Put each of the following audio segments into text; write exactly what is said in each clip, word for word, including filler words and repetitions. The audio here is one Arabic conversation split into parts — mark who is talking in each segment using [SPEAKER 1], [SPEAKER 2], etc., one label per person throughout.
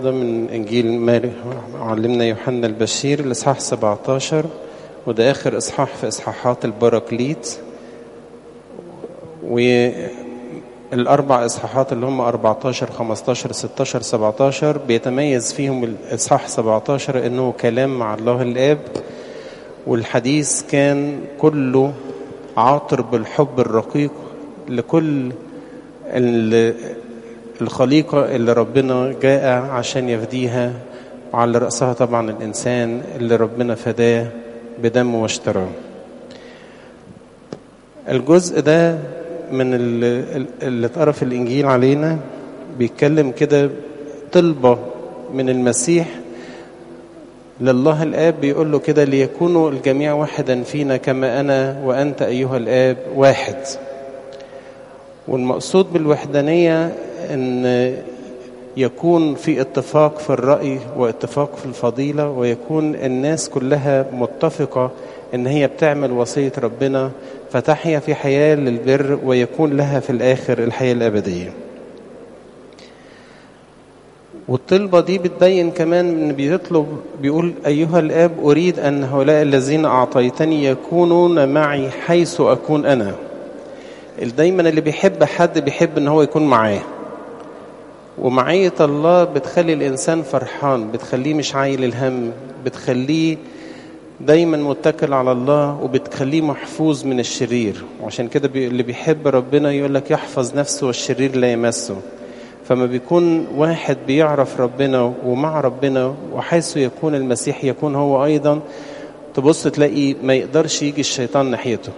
[SPEAKER 1] ده من إنجيل ماري علمنا يوحنا البشير الإصحاح سبعة عشر، وده آخر إصحاح في إصحاحات البراكليت. والأربع إصحاحات اللي هم أربعة عشر خمسة عشر ستة عشر سبعة عشر بيتميز فيهم الإصحاح سبعة عشر إنه كلام مع الله الآب، والحديث كان كله عاطر بالحب الرقيق لكل الخليقة اللي ربنا جاء عشان يفديها، وعلى رأسها طبعا الإنسان اللي ربنا فداه بدمه واشتراه. الجزء ده من اللي اتقرا في الإنجيل علينا بيتكلم كده طلبة من المسيح لله الآب، بيقول له كده: ليكونوا الجميع واحدا فينا كما أنا وأنت أيها الآب واحد. والمقصود بالوحدانية أن يكون في اتفاق في الرأي واتفاق في الفضيلة، ويكون الناس كلها متفقة أن هي بتعمل وصية ربنا فتحيا في حياة للبر، ويكون لها في الآخر الحياة الأبدية. والطلبة دي بتبين كمان أن بيطلب، بيقول: أيها الآب أريد أن هؤلاء الذين أعطيتني يكونون معي حيث أكون أنا. دايما اللي بيحب حد بيحب أن هو يكون معاه، ومعية الله بتخلي الإنسان فرحان، بتخليه مش عايل الهم، بتخليه دايما متكل على الله، وبتخليه محفوظ من الشرير. وعشان كده بي اللي بيحب ربنا يقول لك يحفظ نفسه والشرير لا يمسه. فما بيكون واحد بيعرف ربنا ومع ربنا، وحيث يكون المسيح يكون هو أيضا، تبص تلاقي ما يقدرش يجي الشيطان ناحيته.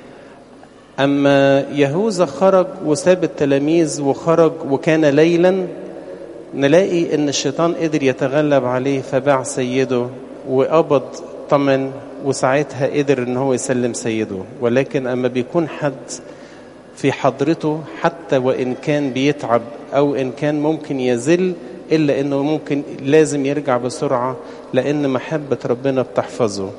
[SPEAKER 1] أما يهوذا خرج وساب التلاميذ وخرج وكان ليلا، نلاقي أن الشيطان قدر يتغلب عليه فباع سيده وقبض ثمن، وساعتها قدر أن هو يسلم سيده. ولكن أما بيكون حد في حضرته حتى وإن كان بيتعب أو إن كان ممكن يزل، إلا أنه ممكن لازم يرجع بسرعة، لأن محبة ربنا بتحفظه.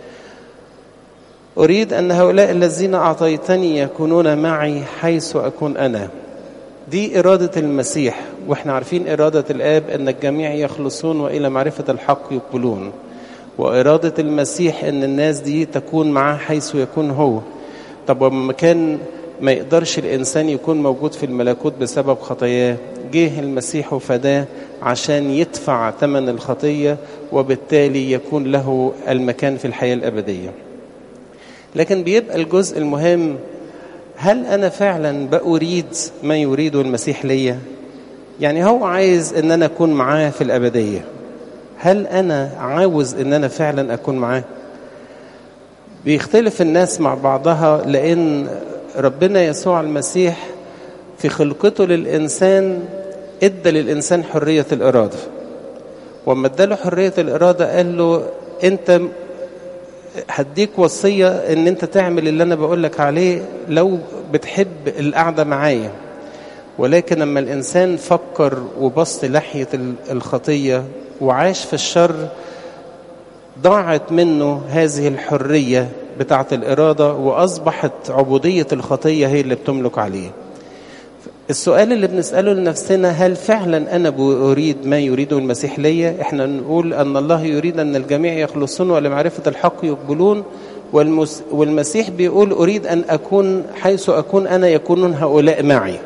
[SPEAKER 1] أريد أن هؤلاء الذين أعطيتني يكونون معي حيث أكون أنا. دي إرادة المسيح، وإحنا عارفين إرادة الآب أن الجميع يخلصون وإلى معرفة الحق يقبلون. وإرادة المسيح أن الناس دي تكون معاه حيث يكون هو. طب وما كان ما يقدرش الإنسان يكون موجود في الملكوت بسبب خطاياه، جه المسيح وفداه عشان يدفع ثمن الخطية، وبالتالي يكون له المكان في الحياة الأبدية. لكن بيبقى الجزء المهم: هل أنا فعلا بأريد ما يريده المسيح ليا؟ يعني هو عايز أن أنا أكون معاه في الأبدية، هل أنا عاوز أن أنا فعلا أكون معاه؟ بيختلف الناس مع بعضها، لأن ربنا يسوع المسيح في خلقته للإنسان ادى للإنسان حرية الإرادة. وما اداله حرية الإرادة قال له: أنت هديك وصية ان انت تعمل اللي انا بقولك عليه لو بتحب القعدة معايا. ولكن لما الانسان فكر وبص لحية الخطية وعاش في الشر، ضاعت منه هذه الحرية بتاعت الإرادة، وأصبحت عبودية الخطية هي اللي بتملك عليه. السؤال اللي بنسأله لنفسنا: هل فعلا أنا أريد ما يريده المسيح ليا؟ إحنا نقول أن الله يريد أن الجميع يخلصون ولمعرفة الحق يقبلون، والمسيح بيقول: أريد أن أكون حيث أكون أنا يكونون هؤلاء معي.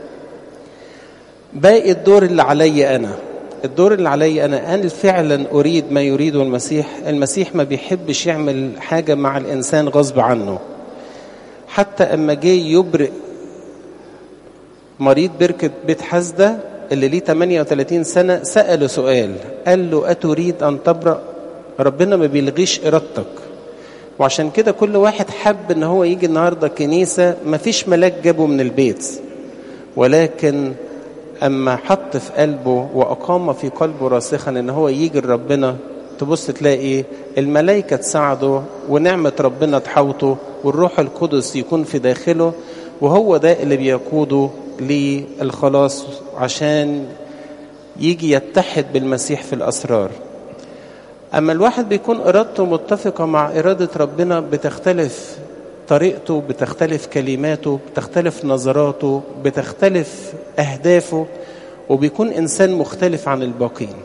[SPEAKER 1] باقي الدور اللي علي أنا، الدور اللي علي أنا، أنا فعلا أريد ما يريده المسيح. المسيح ما بيحبش يعمل حاجة مع الإنسان غصب عنه. حتى أما جه يبرئ مريض بركة بيت حسدة اللي ليه ثمانية وثلاثين سنة، سأله سؤال، قال له: أتريد أن تبرأ؟ ربنا ما بيلغيش إرادتك. وعشان كده كل واحد حب ان هو يجي النهاردة كنيسة، ما فيش ملاك جابه من البيت، ولكن أما حط في قلبه وأقام في قلبه راسخا ان هو يجي لربنا، تبص تلاقي الملائكة تساعده، ونعمة ربنا تحوطه، والروح القدس يكون في داخله، وهو ده اللي بيقوده للخلاص عشان يجي يتحد بالمسيح في الأسرار. أما الواحد بيكون إرادته متفقة مع إرادة ربنا، بتختلف طريقته، بتختلف كلماته، بتختلف نظراته، بتختلف أهدافه، وبيكون إنسان مختلف عن الباقين.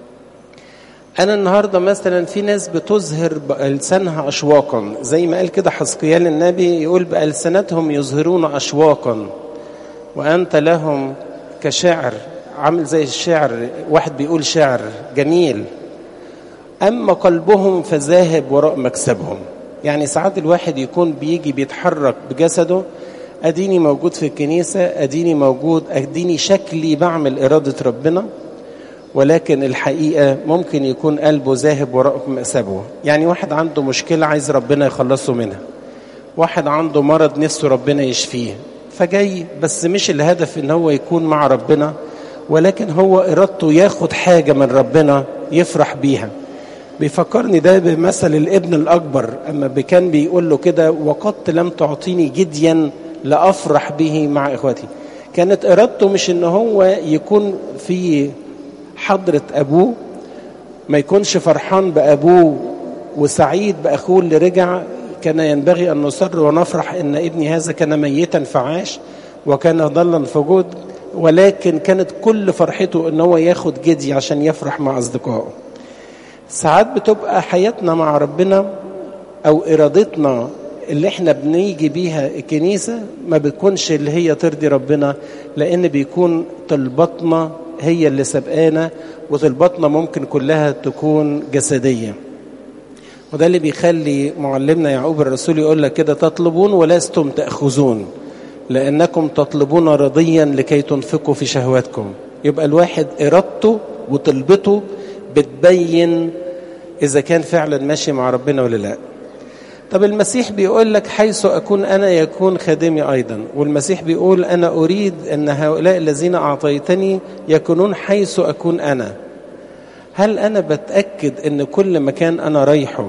[SPEAKER 1] أنا النهاردة مثلا في ناس بتظهر بألسانها أشواقا، زي ما قال كده حزقيال النبي، يقول بألسنتهم يظهرون أشواقا وأنت لهم كشعر، عامل زي الشعر، واحد بيقول شعر جميل، أما قلبهم فذاهب وراء مكسبهم. يعني ساعات الواحد يكون بيجي بيتحرك بجسده، أديني موجود في الكنيسة، أديني موجود، أديني شكلي بعمل إرادة ربنا، ولكن الحقيقة ممكن يكون قلبه ذاهب وراء مكسبه. يعني واحد عنده مشكلة عايز ربنا يخلصه منها، واحد عنده مرض نفسه ربنا يشفيه، فجاي بس مش الهدف ان هو يكون مع ربنا، ولكن هو إرادته ياخد حاجة من ربنا يفرح بيها. بيفكرني ده بمثل الابن الأكبر أما كان بيقول له كده: وقد لم تعطيني جديا لأفرح به مع إخوتي. كانت إرادته مش إن هو يكون في حضرة أبوه، ما يكونش فرحان بأبوه وسعيد بأخوه اللي رجع. كان ينبغي أن نصر ونفرح إن ابني هذا كان ميتا فعاش وكان ضلا فجود، ولكن كانت كل فرحته إن هو ياخد جدي عشان يفرح مع أصدقائه. ساعات بتبقى حياتنا مع ربنا أو إرادتنا اللي احنا بنيجي بيها الكنيسة ما بتكونش اللي هي ترضي ربنا، لأن بيكون طلباتنا هي اللي سبقانا، وطلباتنا ممكن كلها تكون جسدية. وده اللي بيخلي معلمنا يعقوب الرسول يقول لك كده: تطلبون ولستم تأخذون لأنكم تطلبون رضيا لكي تنفقوا في شهواتكم. يبقى الواحد إرادته وطلبته بتبين إذا كان فعلا ماشي مع ربنا ولا لا. طب المسيح بيقول لك: حيث أكون أنا يكون خادمي أيضا. والمسيح بيقول: أنا أريد أن هؤلاء الذين أعطيتني يكونون حيث أكون أنا. هل أنا بتأكد أن كل مكان أنا رايحه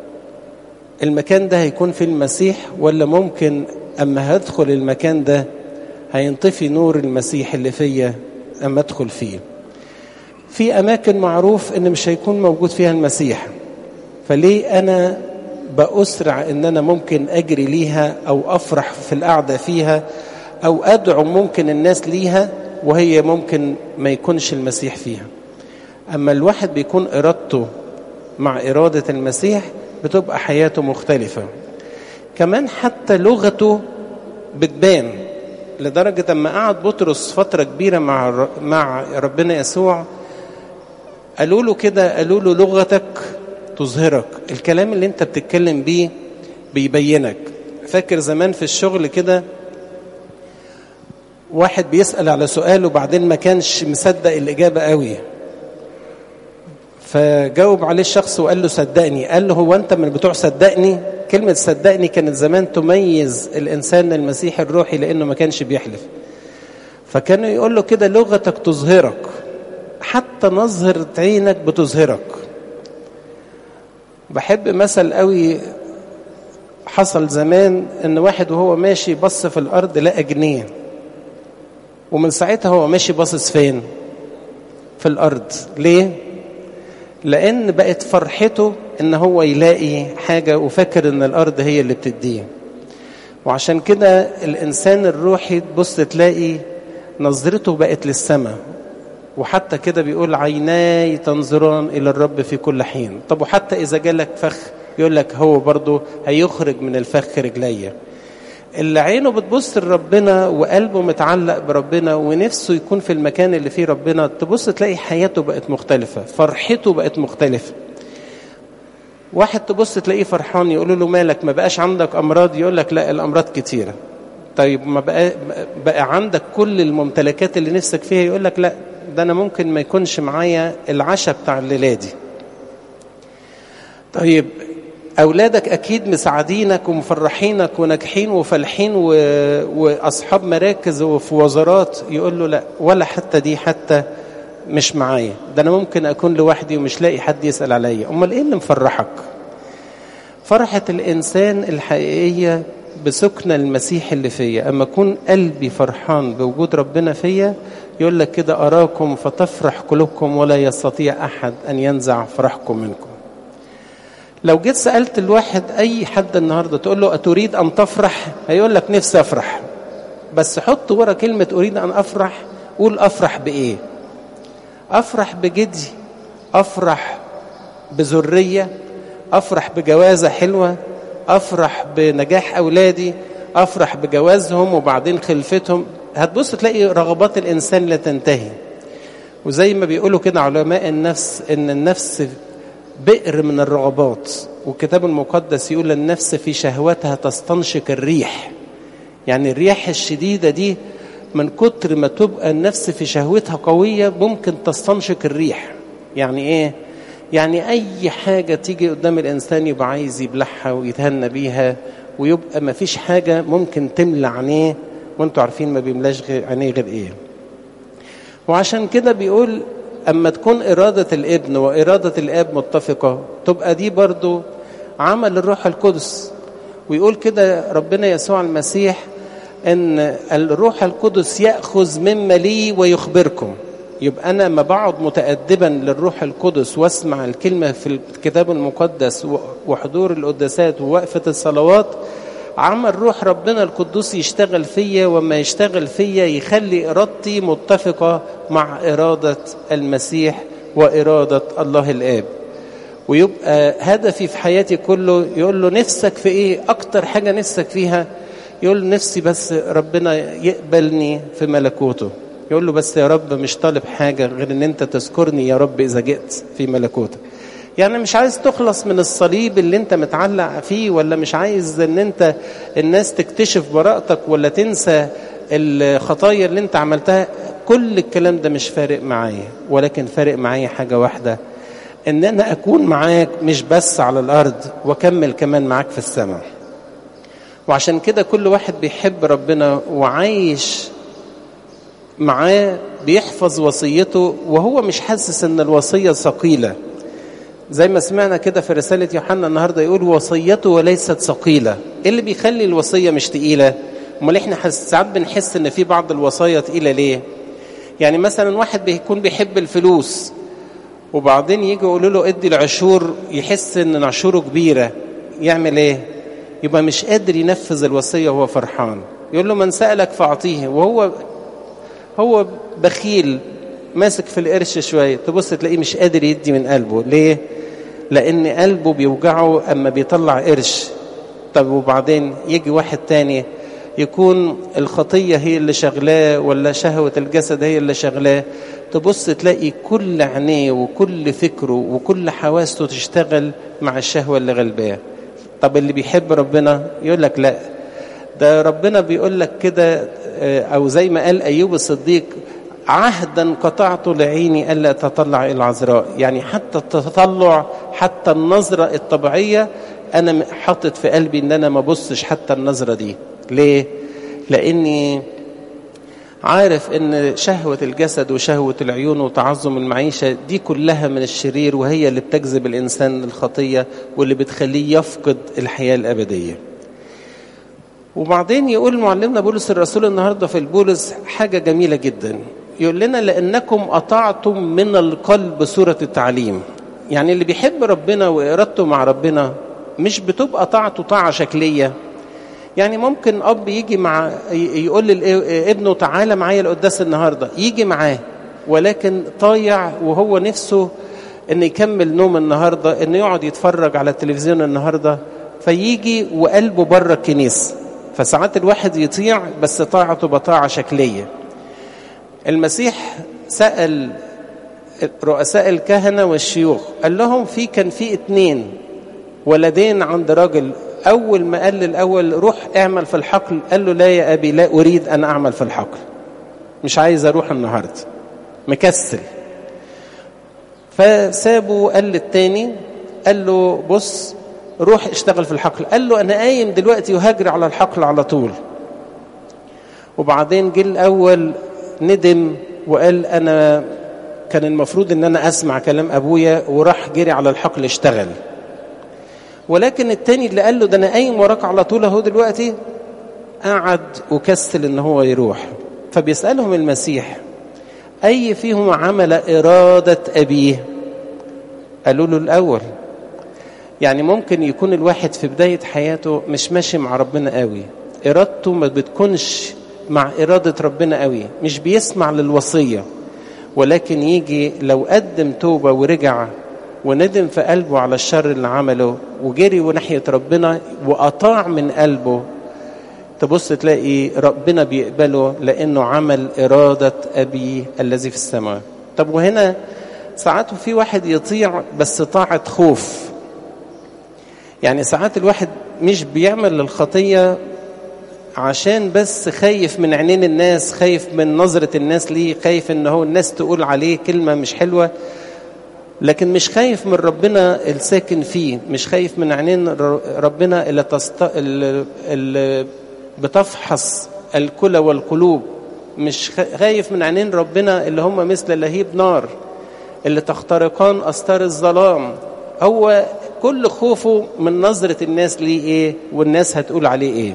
[SPEAKER 1] المكان ده هيكون في المسيح، ولا ممكن أما هدخل المكان ده هينطفي نور المسيح اللي فيا أما أدخل فيه؟ في أماكن معروف أن مش هيكون موجود فيها المسيح، فليه أنا بأسرع أن أنا ممكن أجري ليها أو أفرح في القعدة فيها أو أدعو ممكن الناس ليها وهي ممكن ما يكونش المسيح فيها؟ أما الواحد بيكون إرادته مع إرادة المسيح بتبقى حياته مختلفة. كمان حتى لغته بتبان، لدرجة أما قعد بطرس فترة كبيرة مع مع ربنا يسوع قالوا له كده، قالوا له: لغتك تظهرك، الكلام اللي انت بتتكلم بيه بيبينك. فاكر زمان في الشغل كده واحد بيسأل على سؤال وبعدين ما كانش مصدق الإجابة قوي، فجاوب عليه الشخص وقال له: صدقني. قال له: هو أنت من بتوع صدقني؟ كلمة صدقني كانت زمان تميز الإنسان المسيحي الروحي لأنه ما كانش بيحلف. فكانوا يقول له كده: لغتك تظهرك، حتى نظرة عينك بتظهرك. بحب مثل قوي حصل زمان، ان واحد وهو ماشي بص في الارض لقى جنيه، ومن ساعتها هو ماشي باصص فين؟ في الارض. ليه؟ لان بقت فرحته ان هو يلاقي حاجة وفكر ان الارض هي اللي بتديه. وعشان كده الانسان الروحي تبص تلاقي نظرته بقت للسماء، وحتى كده بيقول: عيناي تنظران إلى الرب في كل حين. طب وحتى إذا جالك فخ يقول لك هو برضو هيخرج من الفخ رجلية. اللي عينه بتبص لربنا وقلبه متعلق بربنا ونفسه يكون في المكان اللي فيه ربنا، تبص تلاقي حياته بقت مختلفة، فرحته بقت مختلفة. واحد تبص تلاقيه فرحان، يقولوا له: مالك ما بقاش عندك أمراض؟ يقول لك: لا، الأمراض كتيرة. طيب ما بقى, بقى عندك كل الممتلكات اللي نفسك فيها؟ يقول لك: لا، ده أنا ممكن ما يكونش معايا العشاء بتاع الليلة دي. طيب أولادك أكيد مساعدينك ومفرحينك وناجحين وفالحين و... وأصحاب مراكز وفي وزارات. يقول له: لا، ولا حتى دي حتى مش معايا، ده أنا ممكن أكون لوحدي ومش لاقي حد يسأل عليا. أمال إيه اللي مفرحك؟ فرحة الإنسان الحقيقية بسكن المسيح اللي فيا. أما أكون قلبي فرحان بوجود ربنا فيا، يقول لك كده: أراكم فتفرح قلوبكم ولا يستطيع أحد أن ينزع فرحكم منكم. لو جيت سألت الواحد أي حد النهاردة تقول له: أتريد أن تفرح؟ هيقول لك: نفسي أفرح. بس حط ورا كلمة أريد أن أفرح قول أفرح بإيه؟ أفرح بجدي، أفرح بذرية، أفرح بجوازة حلوة، أفرح بنجاح أولادي، أفرح بجوازهم وبعدين خلفتهم. هتبص تلاقي رغبات الإنسان لا تنتهي. وزي ما بيقولوا كده علماء النفس إن النفس بئر من الرغبات، والكتاب المقدس يقول النفس في شهوتها تستنشق الريح. يعني الرياح الشديدة دي من كتر ما تبقى النفس في شهوتها قوية ممكن تستنشق الريح. يعني إيه؟ يعني أي حاجة تيجي قدام الإنسان يبقى عايز يبلعها ويتهنى بيها، ويبقى ما فيش حاجة ممكن تملى عينيه، وانتوا عارفين ما بيملاش عينيه غير إيه. وعشان كده بيقول أما تكون إرادة الابن وإرادة الآب متفقة تبقى دي برضو عمل الروح القدس. ويقول كده ربنا يسوع المسيح أن الروح القدس يأخذ مما لي ويخبركم. يبقى أنا ما بقعد متأدبا للروح القدس واسمع الكلمة في الكتاب المقدس وحضور القداسات ووقفة الصلوات، عمل روح ربنا القدوس يشتغل فيا، وما يشتغل فيا يخلي إرادتي متفقة مع إرادة المسيح وإرادة الله الآب. ويبقى هدفي في حياتي كله يقول له نفسك في إيه؟ أكتر حاجة نفسك فيها؟ يقول نفسي بس ربنا يقبلني في ملكوته. يقول له بس يا رب مش طالب حاجة غير ان انت تذكرني يا رب اذا جئت في ملكوتك. يعني مش عايز تخلص من الصليب اللي انت متعلق فيه، ولا مش عايز ان انت الناس تكتشف براءتك، ولا تنسى الخطايا اللي انت عملتها. كل الكلام ده مش فارق معايا، ولكن فارق معايا حاجة واحدة، ان انا اكون معاك مش بس على الارض، واكمل كمان معاك في السماء. وعشان كده كل واحد بيحب ربنا وعايش معاه بيحفظ وصيته وهو مش حاسس ان الوصية ثقيلة. زي ما سمعنا كده في رسالة يوحنا النهاردة يقول وصيته وليست ثقيلة. ايه اللي بيخلي الوصية مش تقيلة؟ امال احنا ساعات بنحس ان في بعض الوصايا تقيلة ليه؟ يعني مثلا واحد بيكون بيحب الفلوس وبعدين يجي يقولوا له ادي العشور، يحس ان عشوره كبيرة، يعمل ايه؟ يبقى مش قادر ينفذ الوصية وهو فرحان. يقول له من سألك فأعطيه، وهو هو بخيل ماسك في القرش شوية، تبص تلاقيه مش قادر يدي من قلبه. ليه؟ لأن قلبه بيوجعه أما بيطلع قرش. طب وبعدين يجي واحد تاني يكون الخطية هي اللي شغلاه ولا شهوة الجسد هي اللي شغلاه، تبص تلاقي كل عينيه وكل فكره وكل حواسته تشتغل مع الشهوة اللي غلباه. طب اللي بيحب ربنا يقول لك لا، ده ربنا بيقول لك كده، أو زي ما قال أيوب الصديق عهدا قطعت لعيني ألا تطلع إلى العذراء. يعني حتى التطلع، حتى النظرة الطبيعية أنا حاطط في قلبي أن أنا ما بصش حتى النظرة دي. ليه؟ لأني عارف أن شهوة الجسد وشهوة العيون وتعظم المعيشة دي كلها من الشرير، وهي اللي بتجذب الإنسان للخطية واللي بتخليه يفقد الحياة الأبدية. وبعدين يقول معلمنا بولس الرسول النهاردة في البولس حاجة جميلة جدا، يقول لنا لأنكم أطعتم من القلب سورة التعليم. يعني اللي بيحب ربنا وإرادته مع ربنا مش بتبقى طاعته طاعة شكلية. يعني ممكن أب يجي مع يقول لابنه تعالى معايا القداس النهاردة، يجي معاه ولكن طايع وهو نفسه إنه يكمل نوم النهاردة، إنه يقعد يتفرج على التلفزيون النهاردة، فيجي وقلبه بره الكنيسة. فساعات الواحد يطيع بس طاعته بطاعة شكلية. المسيح سأل رؤساء الكهنة والشيوخ، قال لهم في كان في اتنين ولدين عند راجل، أول ما قال للأول روح اعمل في الحقل، قال له لا يا أبي لا أريد أن أعمل في الحقل، مش عايز أروح النهاردة، مكسل. فسابه قال للتاني، قال له بص روح اشتغل في الحقل. قال له أنا قايم دلوقتي وهاجر على الحقل على طول. وبعدين جه الأول ندم وقال أنا كان المفروض أن أنا أسمع كلام أبويا، وراح جري على الحقل اشتغل. ولكن التاني اللي قال له ده أنا قايم وراك على طول اهو دلوقتي، قعد وكسل أن هو يروح. فبيسألهم المسيح أي فيهم عمل إرادة أبيه؟ قالوا له الأول. يعني ممكن يكون الواحد في بداية حياته مش ماشي مع ربنا قوي، إرادته ما بتكونش مع إرادة ربنا قوي، مش بيسمع للوصية، ولكن يجي لو قدم توبة ورجع وندم في قلبه على الشر اللي عمله وجري وناحية ربنا وأطاع من قلبه، تبص تلاقي ربنا بيقبله لأنه عمل إرادة أبيه الذي في السماء. طب وهنا ساعات في واحد يطيع بس طاعة خوف، يعني ساعات الواحد مش بيعمل للخطية عشان بس خايف من عينين الناس، خايف من نظرة الناس ليه، خايف ان هو الناس تقول عليه كلمة مش حلوة، لكن مش خايف من ربنا الساكن فيه، مش خايف من عينين ربنا اللي, تست... اللي بتفحص الكلى والقلوب، مش خايف من عينين ربنا اللي هم مثل لهيب نار اللي تخترقان أستار الظلام. هو كل خوفه من نظرة الناس ليه ايه والناس هتقول عليه ايه.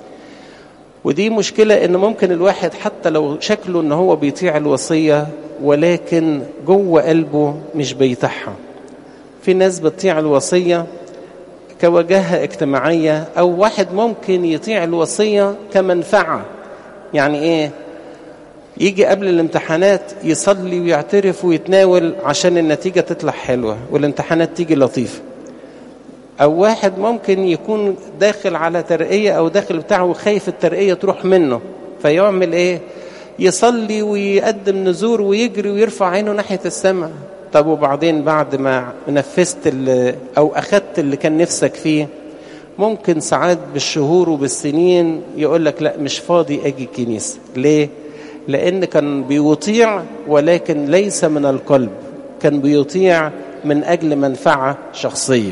[SPEAKER 1] ودي مشكلة ان ممكن الواحد حتى لو شكله ان هو بيطيع الوصية ولكن جوه قلبه مش بيطيعها. في ناس بتطيع الوصية كوجهة اجتماعية، او واحد ممكن يطيع الوصية كمنفعة. يعني ايه؟ يجي قبل الامتحانات يصلي ويعترف ويتناول عشان النتيجة تطلع حلوة والامتحانات تيجي لطيفة. او واحد ممكن يكون داخل على ترقية او داخل بتاعه وخايف الترقية تروح منه، فيعمل ايه؟ يصلي ويقدم نذور ويجري ويرفع عينه ناحية السماء. طب وبعدين بعد ما نفذت او اخدت اللي كان نفسك فيه، ممكن ساعات بالشهور وبالسنين يقول لك لا مش فاضي اجي الكنيسة. ليه؟ لان كان بيطيع ولكن ليس من القلب، كان بيطيع من اجل منفعة شخصية.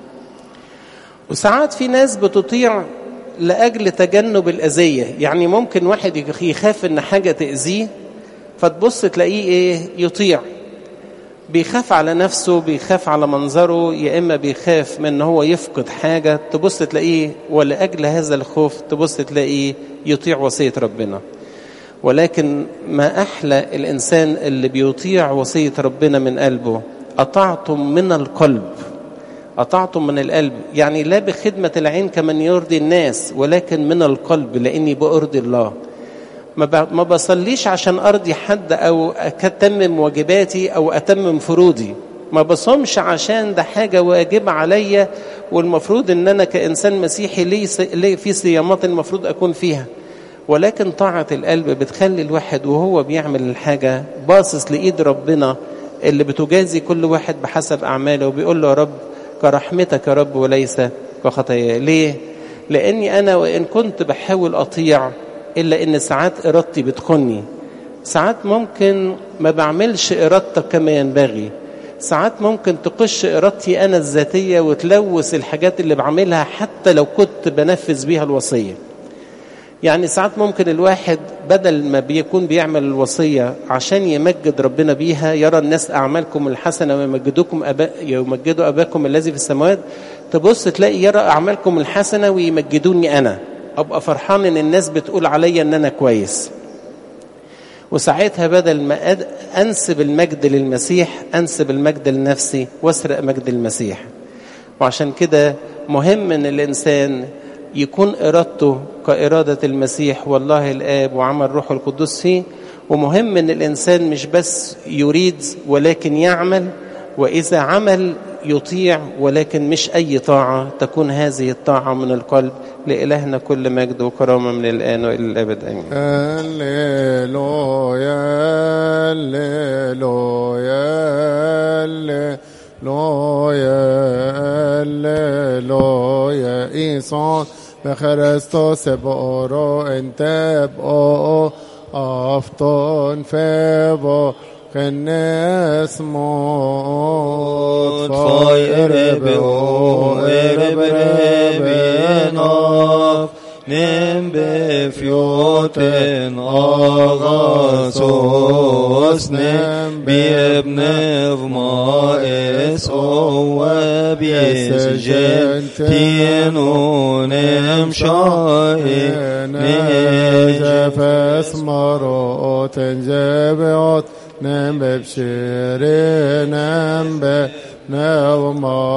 [SPEAKER 1] وساعات في ناس بتطيع لأجل تجنب الأذية، يعني ممكن واحد يخاف إن حاجة تأذيه فتبص تلاقيه إيه؟ يطيع، بيخاف على نفسه، بيخاف على منظره، يا إما بيخاف من إن هو يفقد حاجة، تبص تلاقيه ولأجل هذا الخوف تبص تلاقيه يطيع وصية ربنا. ولكن ما أحلى الإنسان اللي بيطيع وصية ربنا من قلبه. أطعتم من القلب، أطعتم من القلب، يعني لا بخدمة العين كمن يرضي الناس ولكن من القلب، لأني بأرضي الله. ما بصليش عشان أرضي حد أو أتمم واجباتي أو أتمم فروضي، ما بصومش عشان ده حاجة واجب عليا والمفروض أن أنا كإنسان مسيحي لي في صيامات المفروض أكون فيها، ولكن طاعة القلب بتخلي الواحد وهو بيعمل الحاجة باصص لإيد ربنا اللي بتجازي كل واحد بحسب أعماله، وبيقول له يا رب كرحمتك يا رب وليس كخطاياي. ليه؟ لأني أنا وإن كنت بحاول أطيع إلا إن ساعات إرادتي بتخني، ساعات ممكن ما بعملش إرادتك كما ينبغي، ساعات ممكن تقش إرادتي أنا الذاتية وتلوث الحاجات اللي بعملها حتى لو كنت بنفذ بيها الوصية. يعني ساعات ممكن الواحد بدل ما بيكون بيعمل الوصية عشان يمجد ربنا بيها، يرى الناس أعمالكم الحسنة ويمجدوكم أبا يمجدوا أباكم الذي في السماوات، تبص تلاقي يرى أعمالكم الحسنة ويمجدوني أنا، أبقى فرحان إن الناس بتقول عليا إن أنا كويس. وساعتها بدل ما أنسب المجد للمسيح أنسب المجد لنفسي واسرق مجد المسيح. وعشان كده مهم إن الإنسان يكون إرادته كإرادة المسيح والله الآب وعمل روح القدس فيه. ومهم إن الإنسان مش بس يريد ولكن يعمل، وإذا عمل يطيع، ولكن مش أي طاعة، تكون هذه الطاعة من القلب. لإلهنا كل مجد وكرامة من الآن وإلى الأبد آمين.
[SPEAKER 2] هللويا هللويا هللويا هللويا إيسان بخرستوس بارو انتب او افتون فبو خنس موت فاير بو اربربناف نم بفيوتن آغاسوس نم بابن فمائس او بيسجن تينونم شائن نجفس مروت جبعت نم ببشير نم بنوما